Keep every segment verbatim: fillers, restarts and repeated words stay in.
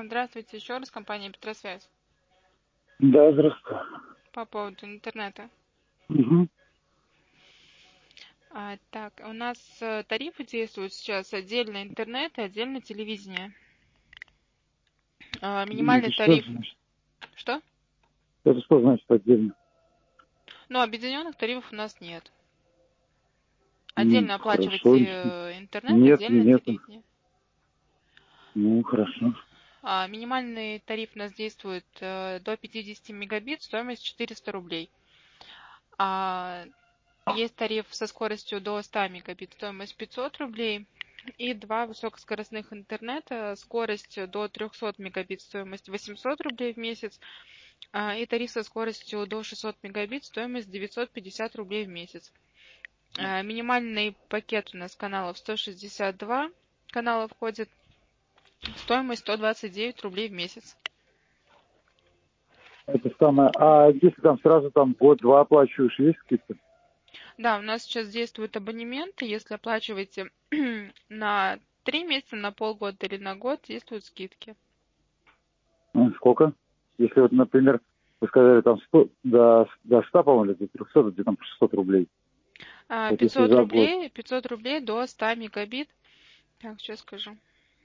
Здравствуйте еще раз, компания Петросвязь. Да, здравствуйте. По поводу интернета. Угу. А, так, у нас э, тарифы действуют сейчас отдельно интернет и отдельно телевидение. А, минимальный Это что тариф... значит? Что? Это что значит отдельно? Ну, объединенных тарифов у нас нет. Ну, Отдельно оплачиваете хорошо. э, интернет, Нет, отдельно нет. телевидение. Ну, хорошо. А, минимальный тариф у нас действует э, до пятьдесят мегабит, стоимость четыреста рублей. А, есть тариф со скоростью до ста мегабит, стоимость пятьсот рублей. И два высокоскоростных интернета, скорость до трехсот мегабит, стоимость восемьсот рублей в месяц. И тариф со скоростью до шестисот мегабит, стоимость девятьсот пятьдесят рублей в месяц. Минимальный пакет у нас каналов сто шестьдесят два канала входит, стоимость сто двадцать девять рублей в месяц. Это самое. А если там сразу там год-два оплачиваешь, есть скидка? Да, у нас сейчас действуют абонементы. Если оплачиваете на три месяца, на полгода или на год, действуют скидки. Ну, сколько? Если вот, например, вы сказали там сто, до, до ста, по-моему, или до трехсот, где там шестьсот рублей. Вот если пятьсот за год. рублей, пятьсот рублей до ста мегабит. Так, сейчас скажу.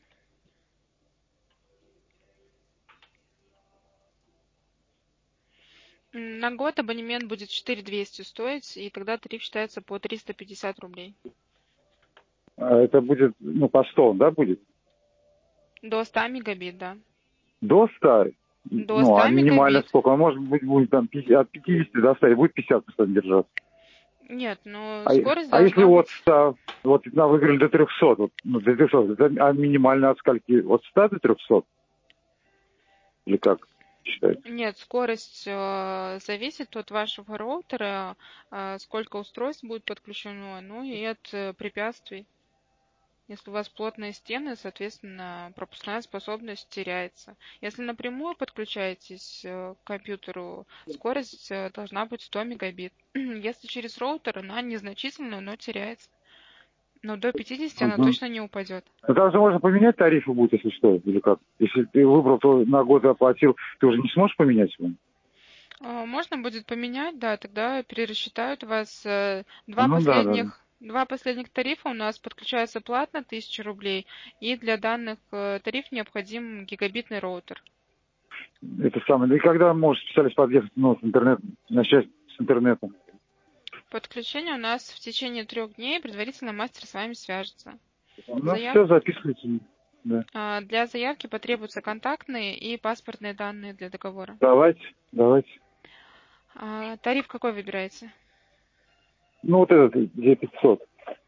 На год абонемент будет четыре тысячи двести стоить, и тогда тариф считается по триста пятьдесят рублей. А это будет, ну, по сто, да, будет? До ста мегабит, да. До ста? До Ну, а ста минимально мегабит. сколько? А может быть, будет там пятьдесят, от пятидесяти до ста, и будет пятьдесят постоянно держаться. Нет, ну А, скорость а если должна от быть... ста, вот нам выиграли до трехсот, вот, ну, до трехсот, это, а минимально от скольки? От ста до трехсот? Или как считается? Нет, скорость э, зависит от вашего роутера, э, сколько устройств будет подключено, ну и от э, препятствий. Если у вас плотные стены, соответственно, пропускная способность теряется. Если напрямую подключаетесь э, к компьютеру, скорость э, должна быть сто мегабит. Если через роутер, она незначительная, но теряется. Но до пятидесяти она Угу. точно не упадет. Ну, там же можно поменять тарифы будет, если что, или как? Если ты выбрал, то на год оплатил, ты уже не сможешь поменять его? А, Можно будет поменять, да, тогда перерасчитают у вас э, два Ну да, да, да. последних, два последних тарифа у нас подключаются платно, тысяча рублей, и для данных э, тариф необходим гигабитный роутер. Это самое. И когда может специалист подъехать, ну, с интернетом, начать с интернетом? Подключение у нас в течение трех дней, предварительно мастер с вами свяжется. Ну, Заяв... все, записывайте. Да. а, Для заявки потребуются контактные и паспортные данные для договора. Давайте, давайте. А, Тариф какой выбираете? Ну, вот этот, где пятьсот.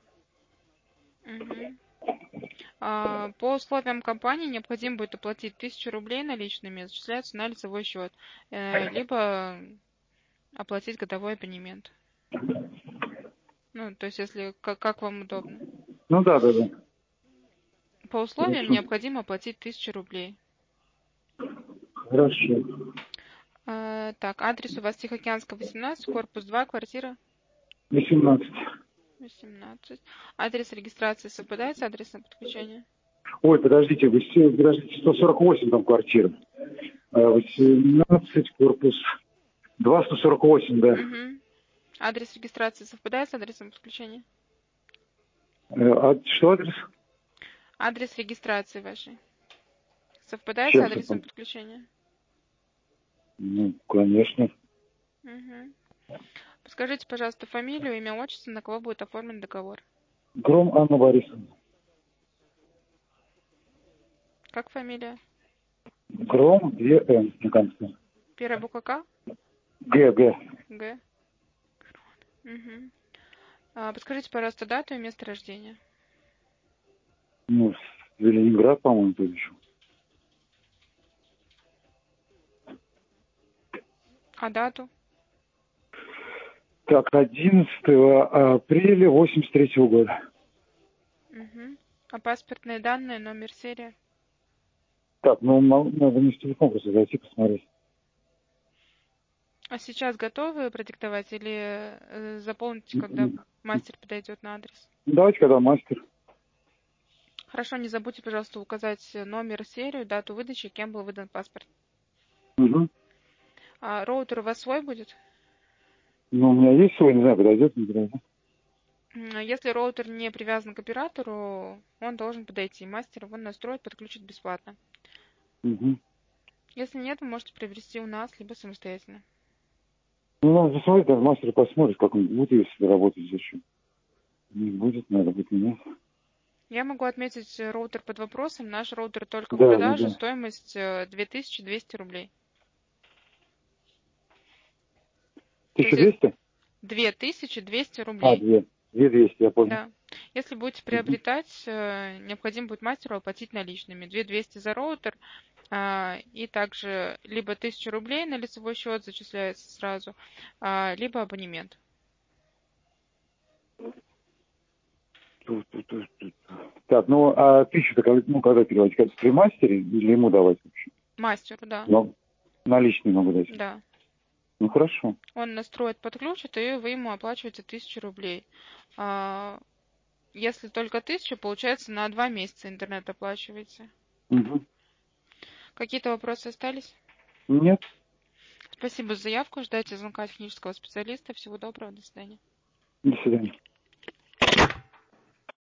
Мгм. А, По условиям компании необходимо будет оплатить тысячу рублей наличными, зачисляются на лицевой счет, э, либо оплатить годовой абонемент. Ну, то есть, если как, как вам удобно. Ну да, да, да. По условиям Хорошо. необходимо оплатить тысячу рублей. Хорошо. А, Так, адрес у вас Тихоокеанская, восемнадцать, корпус два, квартира восемнадцать. восемнадцать. Адрес регистрации совпадает с адресом подключения? Ой, подождите, вы все, подождите, сто сорок восемь там квартира. А, восемнадцать, корпус два, сто сорок восемь, да. Угу. Адрес регистрации совпадает с адресом подключения? Э, А что адрес? Адрес регистрации вашей совпадает с Чем адресом там? подключения? Ну, конечно. Угу. Скажите, пожалуйста, фамилию, имя, отчество, на кого будет оформлен договор? Гром Анна Борисовна. Как фамилия? Гром, две Н на конце. Первая буква К? Г, Г. Г. Угу. А, подскажите, пожалуйста, дату и место рождения. Ну, с Ленинград, по-моему, тут еще. А дату? Так, одиннадцатого апреля восемьдесят третьего года. Угу. А паспортные данные, номер, серия? Так, ну, м- надо мне с телефона просто зайти посмотреть. А сейчас готовы продиктовать или э, заполните, когда мастер подойдет на адрес? Давайте, когда мастер. Хорошо, не забудьте, пожалуйста, указать номер, серию, дату выдачи, кем был выдан паспорт. Угу. А роутер у вас свой будет? Ну, у меня есть свой, не знаю, подойдет, не подойдет. Если роутер не привязан к оператору, он должен подойти. Мастер его настроит, подключит бесплатно. Угу. Если нет, вы можете приобрести у нас, либо самостоятельно. Ну, надо посмотреть, даже мастер посмотрит, как он будет, если работать зачем. Не будет, надо будет менять. Я могу отметить роутер под вопросом. Наш роутер только в Да, да, продаже. да. Стоимость две тысячи двести рублей. То тысяча есть двести? две тысячи двести А, рублей. две. две двести, я понял. Да. Если будете Угу. приобретать, необходимо будет мастеру оплатить наличными. две тысячи двести за роутер. И также либо тысяча рублей на лицевой счет зачисляется сразу, либо абонемент. Так, ну, а тысячу-то ну, когда переводить? Как при мастере или ему давать вообще? Мастеру, да. Ну, наличные могу дать. Да. Ну, хорошо. Он настроит, подключит, и вы ему оплачиваете тысячу рублей. Если только тысяча, получается, на два месяца интернет оплачиваете. Угу. Какие-то вопросы остались? Нет. Спасибо за заявку. Ждайте звонка технического специалиста. Всего доброго. До свидания. До свидания.